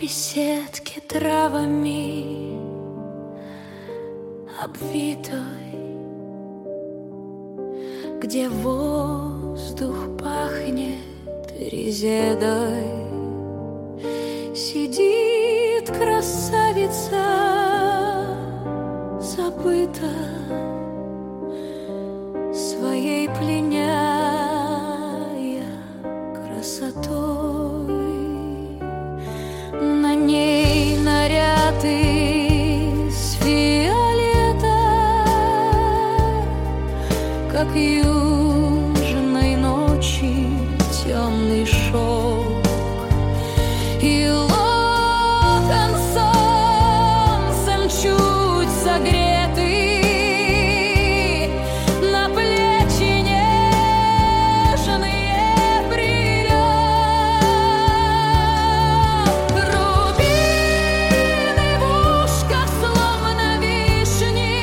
беседке травами обвитой, где воздух пахнет резедой, сидит красавица забыта, своей пленяя красотой. На ней наряд из фиолета, как южной ночи темный шелк, и локон солнцем чуть согретый, на плечи нежные прилег. Рубины в ушках, словно вишни,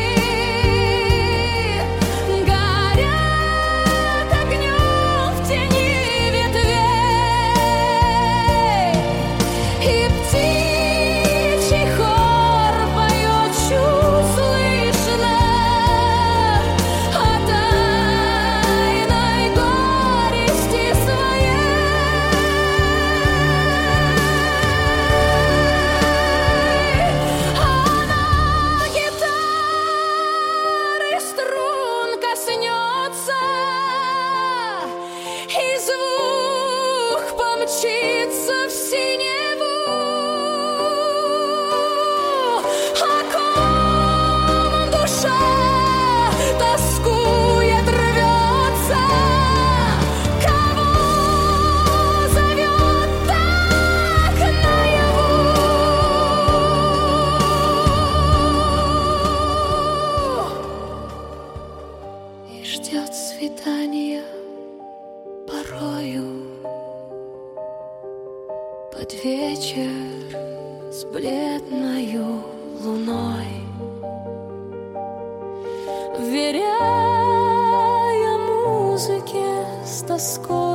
горят огнем в тени ветвей, и птичий хор поет чуть слышно о тайной горести своей. Она гитары струн коснется, и звук помчится в синеву. О ком душа тоскует, рвется, кого зовет так наяву. И ждет свидания порою под вечер с бледною луной, вверяя музыке с тоской